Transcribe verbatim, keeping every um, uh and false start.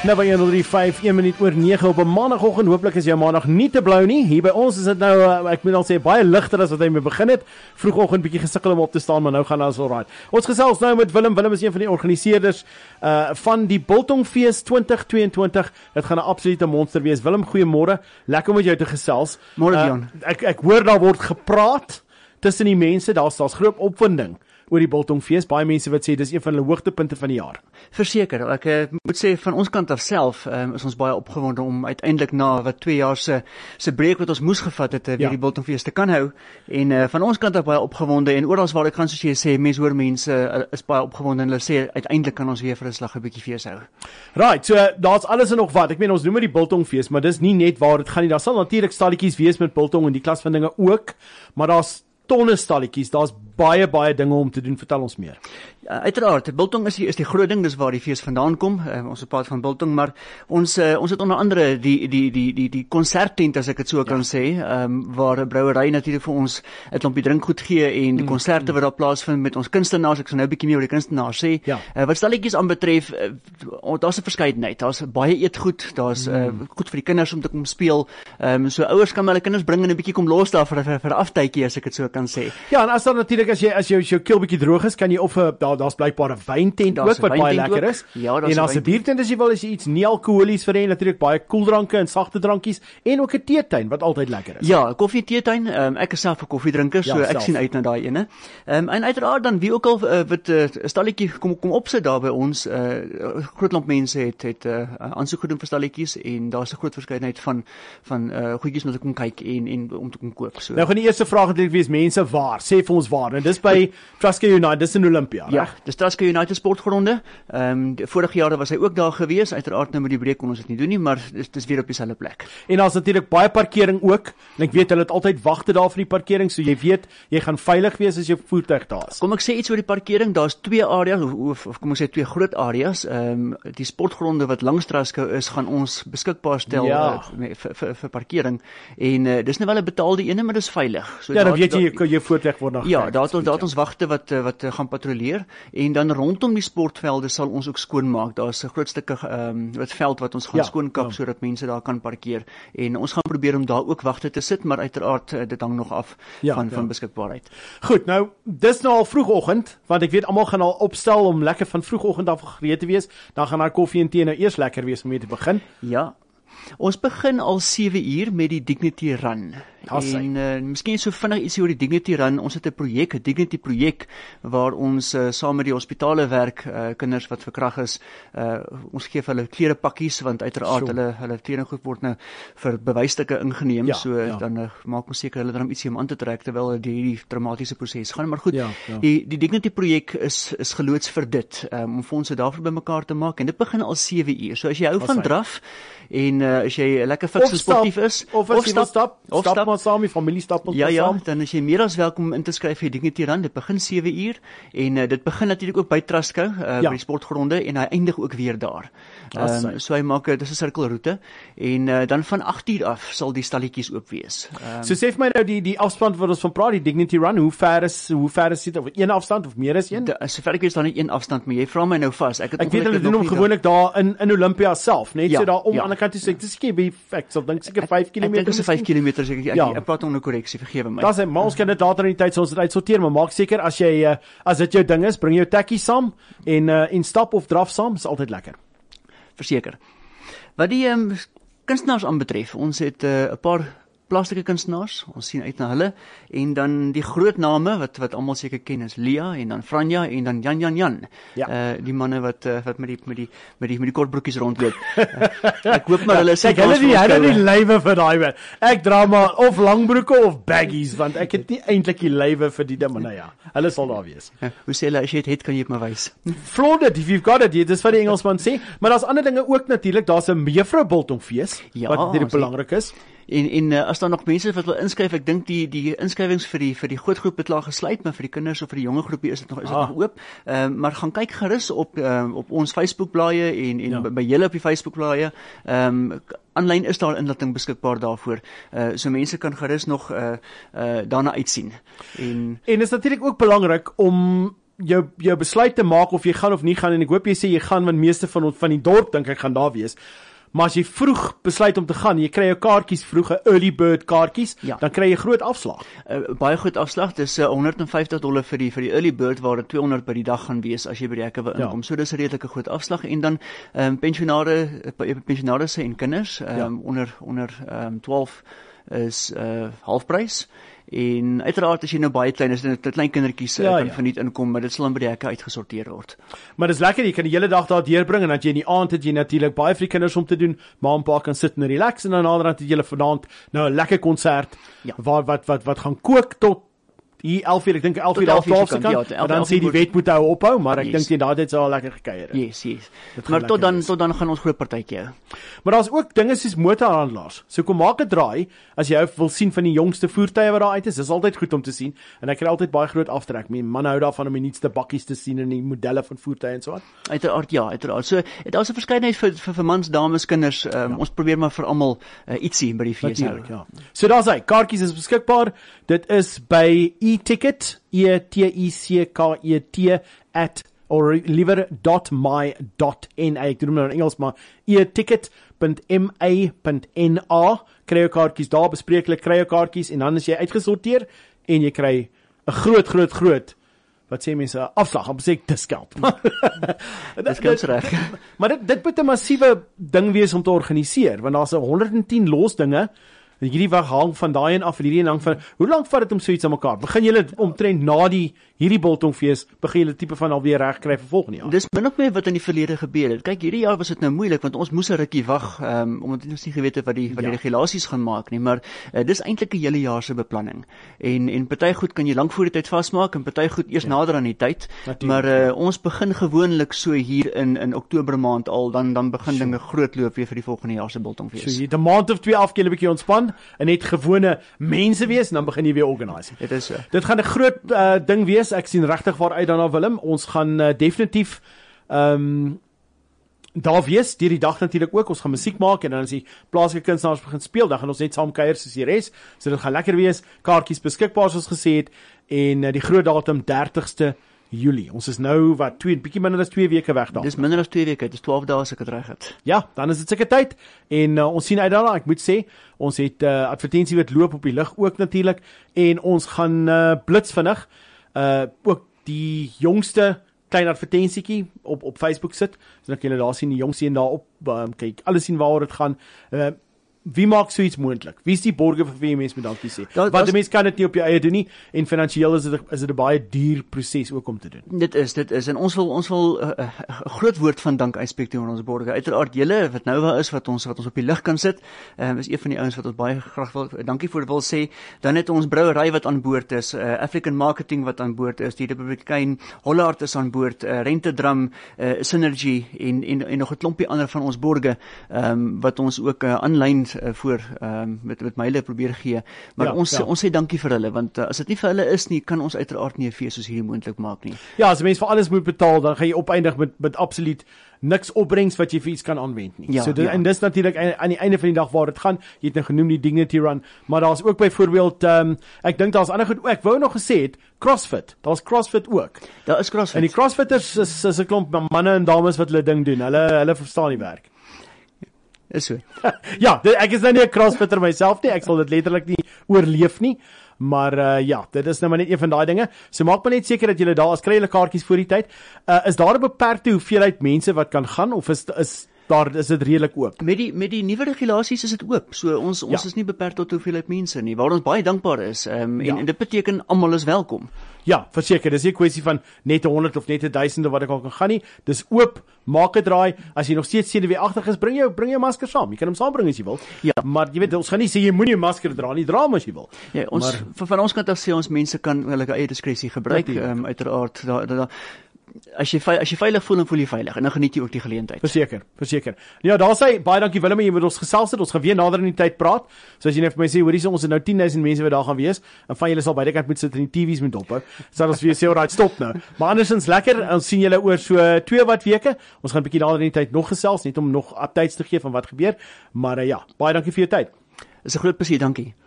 Nou by honderd drie vyf, een minuut oor nege op 'n maandagooggend. Hooplik is jou maandag nie te blou nie. Hier by ons is dit nou, uh, ek moet al sê, baie ligter as wat hy mee begin het. Vroegoggend bietjie gesukkel om op te staan, maar nou gaan alles alright. Ons gesels nou met Willem. Willem is een van die organiseerders uh, van die Biltongfees twintig tweeëntwintig. Dit gaan 'n absolute monster wees. Willem, goeiemôre. Lekker om met jou te gesels. Môre, Jan. Uh, ek ek hoor daar word gepraat tussen die mense. Daar's daar's groot opwinding oor die Biltongfees. Baie mense wat sê dis een van hulle hoogtepunte van die jaar. Verseker, ek uh, moet sê van ons kant af self um, is ons baie opgewonde om uiteindelik na wat twee jaar se se breek wat ons moes gevat het, uh, weer ja. die Biltongfees te kan hou. En uh, van ons kant af baie opgewonde en oral waar ek gaan, soos jy sê, mense hoor mense uh, is baie opgewonde en hulle sê uiteindelik kan ons weer vir 'n slag 'n bietjie fees hou. Right, so uh, daar's alles en nog wat. Ek meen ons noem dit die Biltongfees, maar dis nie net waar dit gaan nie. Daar sal natuurlik stalletjies wees met biltong en die klas van dinge ook, maar daar's tonne stalletjies. Daar's baie baie dinge om te doen. Vertel ons meer. Ja, uiteraard, biltong is die, is die groot ding, dis waar die fees vandaan kom. Uh, ons praat van biltong, maar ons uh, ons het onder andere die die die die die konserttent, as ek dit so ja. kan sê, um, waar 'n brouery natuurlik vir ons 'n klompie drinkgoed gee en die konserte mm. wat daar plaasvind met ons kunstenaars. Ek sal nou 'n bietjie meer oor die kunstenaars sê. Ja. Uh, wat stalletjies aanbetref, uh, daar's 'n verskeidenheid. Daar's baie eetgoed, daar's mm. uh, goed vir die kinders om te kom speel. Ehm um, so ouers kan hulle kinders bring en 'n bietjie kom los daar vir vir, vir 'n aftydjie, as ek dit so kan sê. Ja, en as dan natuurlik as jy as jou jou keel bietjie droog is, kan jy of 'n daar daar's blykbaar 'n wyntent ook wat baie lekker is. Ja, en daar's 'n biertent as jy wil, as jy iets nie alkoholies vir hê, natuurlik baie koeldranke en sagte drankies en ook 'n teetuin wat altyd lekker is. Ja, koffie teetuin. Um, ek is self 'n koffiedrinker, so ja, ek sien uit na daai ene. Um, en uiteraard dan wie ook al uh, wat 'n uh, stalletjie kom kom opsit daar by ons, 'n uh, groot klomp mense het het 'n uh, aansoek gedoen vir stalletjies en daar's 'n groot verskeidenheid van van uh, goedjies om te kom kyk en en om te kom koop. So. Nou gaan die eerste vraag natuurlik wees, mense waar? Sê vir ons waar. En dis by Truska United, dis in Olympia, ja, reg? dis Truska United sportgronde. Ehm um, vorige jare was hy ook daar gewees. Uiteraard nou met die breek kon ons dit nie doen nie, maar dis dis weer op dieselfde plek. En daar's natuurlik baie parkering ook. En ek weet hulle het altyd wagte daar vir die parkering, so jy weet jy gaan veilig wees as jou voertuig daar is. Kom ek sê iets oor die parkering. Daar's twee areas of, of, of kom ons sê twee groot areas. Ehm um, die sportgronde wat langs Truska is, gaan ons beskikbaar stel ja. uh, vir, vir vir parkering. En uh, dis nou wel 'n betaalde ene, maar dis veilig. So ja, dan weet jy jy jou voertuig word nog. Ja, daar het daar het ons wagte wat wat gaan patrolleer en dan rondom die sportvelde sal ons ook skoonmaak. Daar's 'n groot stukke ehm um, wat veld wat ons gaan ja, skoonkap ja. sodat mense daar kan parkeer en ons gaan probeer om daar ook wagte te sit, maar uiteraard dit hang nog af ja, van ja. van beskikbaarheid. Goed, nou dis nou al vroegoggend, want ek weet almal gaan al opstel om lekker van vroegoggend af gereed te wees. Dan gaan daar koffie en tee nou eers lekker wees om mee te begin. Ja. Ons begin al sewe uur met die Dignity Run. As en uh, miskien so vinnig ietsie oor die Dignity Run. Ons het 'n projek, 'n Dignity projek waar ons uh, saam met die hospitale werk, uh, kinders wat verkrag is, uh, ons gee vir hulle klerepakkies want uiteraard sure. hulle hulle kledinggoed word nou vir bewysstukke ingeneem, ja, so ja. dan uh, maak ons seker hulle dan ietsie om aan te trek terwyl hulle hierdie traumatiese proses gaan. Maar goed, ja, ja. die die Dignity projek is is geloods vir dit, um, om fondse daarvoor bymekaar te maak en dit begin al sewe uur. So as jy hou van hy. draf en uh, as jy lekker fiks en sportief is, of, of stap, stap, of stap, stap maar saam, die familie stap ons ja, ja, saam. Dan is jy meer as welkom om in te skryf vir die Dignity Run. Dit begin sewe uur en uh, dit begin natuurlik ook by Truska, uh, ja. by die sportgronde en hy eindig ook weer daar. Um, so hy maak, dis 'n sirkelroete en uh, dan van agt uur af sal die stalletjies oop wees. Um, so sê vir my nou die die afstand wat ons van praat, die Dignity Run, hoe ver is hoe ver is dit, of een afstand of meer as een? So ver ek weet, is daar net een afstand, maar jy vra my nou vas. Ek, ek weet hulle doen hom gewoonlik daar in in Olympia self, net ja, so daar om ja. aan die kant toe sê, dis seker by ek sal dink seker vyf kilometer. Ek dink dis vyf kilometer seker. Ek, ja. ek praat om 'n korreksie, vergewe my. Dis maar ons kan dit later in die tyd so ons dit uitsorteer, maar maak seker as jy as dit jou ding is, bring jou tekkie saam en uh, en stap of draf saam, is altyd lekker. Verseker. Wat die um, kunstenaars aanbetref, ons het 'n uh, paar plastiese kunstenaars, ons sien uit na hulle en dan die groot name wat wat almal seker ken is Lia en dan Franja en dan Jan Jan Jan. Ja. Uh, die manne wat uh, wat met die met die met die met die kortbroekies rondloop. uh, ek hoop maar hulle sê hulle die hulle die lywe vir daai man. Ek dra maar of langbroeke of baggies want ek het nie eintlik die lywe vir die ding, maar nou ja, hulle sal daar wees. Uh, hoe sê hulle as jy dit het kan jy dit maar wys. Flaunt it if you've got it. Dis wat die Engelsman sê, maar daar's ander dinge ook natuurlik. Daar's 'n mevrou Biltongfees ja, wat natuurlik belangrik is. En en uh, as daar nog mense wat wil inskryf, ek dink die die inskrywings vir die vir die groot groep het klaar gesluit, maar vir die kinders of vir die jonger groepie is dit nog is dit ah. nog oop. Ehm uh, maar gaan kyk gerus op uh, op ons Facebook blaaie en en ja. by julle op die Facebook blaaie. Ehm um, aanlyn is daar inligting beskikbaar daarvoor. Uh so mense kan gerus nog uh uh daarna uitsien. En en is natuurlik ook belangrik om jou jou besluit te maak of jy gaan of nie gaan, en ek hoop jy sê jy gaan, want meeste van van die dorp dink ek gaan daar wees. Maar as jy vroeg besluit om te gaan, jy kry jou kaartjies vroeg, 'n early bird kaartjies, ja. dan kry jy groot afslag. Uh, baie groot afslag, dis uh, honderd en vyftig dollar vir die vir die early bird, waar dit tweehonderd by die dag gaan wees as jy by die hekke wil inkom. Ja. So dis 'n redelike groot afslag, en dan um, pensionare, pensionaars en kinders um, ja. onder onder um, twaalf is uh, halfprys. En uiteraard as jy nou baie klein is, dit klein kindertjies ja, kan ja. verniet inkom, maar dit sal dan by die hekke uitgesorteer word. Maar dis lekker, jy kan die hele dag daar deurbring, en dat jy in die aand het jy natuurlik baie vir die kinders om te doen, maar 'n paar kan sit en relax, en dan naderhand het jy vanaand nou 'n lekker konsert ja. waar wat wat wat gaan kook tot hier elf uur, ek dink elf uur half twaalf se kant, ja, dan sê die wet moet hou ophou, maar ek yes. dink jy daardie sal lekker gekuier het. Yes, yes. Maar tot dan, is. tot dan gaan ons groot partytjie hou. Maar daar's ook dinge soos motorhandelaars. So kom maak 'n draai as jy wil sien van die jongste voertuie wat daar uit is. Dis altyd goed om te sien, en ek kry altyd baie groot aftrek. My man hou daarvan om die nuutste bakkies te sien en die modelle van voertuie en so aan. Uiteraard ja, uiteraard. So daar's 'n verskeidenheid vir vir, vir mans, dames, kinders. Um, ja. Ons probeer maar vir almal uh, ietsie by die fees hou. Ja. So daar's hy, kaartjies is beskikbaar. Dit is by e-ticket E T I C K E T at or liewer .my .n a, ek doen nou in Engels, maar e-ticket dot m a dot n a, kry jou kaartjies daar, bespreeklik kry jou kaartjies, en dan is jy uitgesorteer, en jy kry 'n groot, groot, groot, wat sê mense, afslag, om sê ek discount. Discount reg. Maar dit, dit moet 'n massiewe ding wees om te organiseer, want daar's honderd en tien los dinge, en hierdie weg hang van daai en af, en hierdie en hang van, hoe lank vat dit om so iets aan mekaar? Begin julle omtrent na die, hierdie biltongfees, begin julle tipe van alweer reg kry vir volgende jaar? Dis min of meer wat in die verlede gebeur het. Kyk, hierdie jaar was dit nou moeilik, want ons moes 'n rukkie wag, um, omdat ons nie geweet het wat die, wat die ja. regulasies gaan maak nie, maar uh, dis eintlik 'n hele jaar se beplanning. En, en party goed kan jy lank voor die tyd vasmaak, en party goed eers ja. nader aan die tyd, Natuurlijk. maar uh, ons begin gewoonlik so hier in, in Oktober maand al, dan, dan begin so. dinge groot loop weer vir die volgende jaar se biltongfees. So jy het 'n maand of twee af, jy 'n bietjie ontspan, en net gewone mense wees, en dan begin jy weer organise. Dit is so. Dit gaan 'n groot uh, ding wees, ek sien regtig waar uit daarna Willem, ons gaan uh, definitief ehm um, daar wees, deur die dag natuurlik ook, ons gaan musiek maak, en dan as die plaaslike kunstenaars begin speel, dan gaan ons net saam kuier soos die res, so dit gaan lekker wees, kaartjies beskikbaar soos gesê het, en uh, die groot datum dertigste Julie. Ons is nou wat twee bietjie minder as twee weke weg daar. Dis minder as twee weke, dis twaalf dae as ek dit reg het. Ja, dan is dit seker tyd, en uh, ons sien uit daarna. Ek moet sê, ons het uh, advertensie wat loop op die lig ook natuurlik, en ons gaan uh, blitsvinnig uh ook die jongste klein advertensietjie op op Facebook sit. So dan kan julle daar sien die jongste een daar op, um, kyk, alles sien waaroor dit gaan. Uh Wie maak so iets moontlik? Wie is die borge vir wie mense moet dankie sê? Da, Want die mens kan dit nie op jou eie doen nie, en finansiëel is dit is dit 'n baie duur proses ook om te doen. Dit is, dit is, en ons wil ons wil 'n uh, uh, groot woord van dank uitspreek teenoor ons borge. Uiteraard julle wat nou waar is wat ons wat ons op die lig kan sit, um, is een van die ouens wat ons baie graag wil dankie voor wil sê. Dan het ons brouery wat aan boord is, uh, African Marketing wat aan boord is, die Republikein Hollard is aan boord, uh, Rentedrum, uh, Synergy en, en en nog 'n klompie ander van ons borge um, wat ons ook aanlyn uh, Uh, voor um, met met myle probeer gee, maar ja, ons ja. ons sê dankie vir hulle, want uh, as dit nie vir hulle is nie, kan ons uiteraard nie 'n fees soos hierdie moontlik maak nie. Ja, as 'n mens vir alles moet betaal, dan gaan jy opeindig met met absoluut niks opbrengs wat jy vir iets kan aanwend nie. Ja, so dit, ja. en dis natuurlik aan die einde van die dag waar dit gaan. Jy het nou genoem die Dignity Run, maar daar's ook byvoorbeeld um, ek dink daar's ander goed. Oh, ek wou nog gesê het CrossFit. Daar's CrossFit ook. Daar is CrossFit. En die CrossFitters is is 'n klomp manne en dames wat hulle ding doen. Hulle hulle verstaan die werk. Is so. Ja, dit, ek is nou nie 'n crossfitter myself nie, ek sal dit letterlik nie oorleef nie, maar uh, ja, dit is nou maar net een van daai dinge, so maak maar net seker dat julle daar is, kry julle kaartjies voor die tyd. Uh, is daar 'n beperkte hoeveelheid mense wat kan gaan, of is is daar is dit redelik oop? Met die met die nuwe regulasies is dit oop, so ons ons ja. is nie beperk tot hoeveelheid mense nie, waar ons baie dankbaar is, um, en, ja. en dit beteken almal is welkom. Ja, verseker, dis nie 'n kwessie van net honderd of net duisend of wat ek al kan gaan nie. Dis oop, maak 'n draai. As jy nog steeds senuweeagtig is, bring jou bring jou masker saam. Jy kan hom saambring as jy wil. Ja. Maar jy weet, ons gaan nie sê jy moenie 'n masker dra nie, dra hom as jy wil. Ja, ons maar, van, van ons kant af sê ons mense kan hulle eie diskresie gebruik, um, uiteraard daar da, da, As jy as jy veilig voel, dan voel jy veilig, en dan geniet jy ook die geleentheid. Verseker, verseker. Ja, daar sê baie dankie Willem, jy moet ons gesels het. Ons gaan weer nader in die tyd praat. So as jy net vir my sê, hoorie, so ons het nou tien duisend mense wat daar gaan wees, en van julle sal by die kant moet sit en die T V's moet dophou. Sal ons weer sê, alright, stop nou. Maar andersins lekker. Ons sien julle oor so twee wat weke. Ons gaan 'n bietjie nader in die tyd nog gesels, net om nog updates te gee van wat gebeur. Maar uh, ja, baie dankie vir jou tyd. Dis 'n groot plesier, dankie.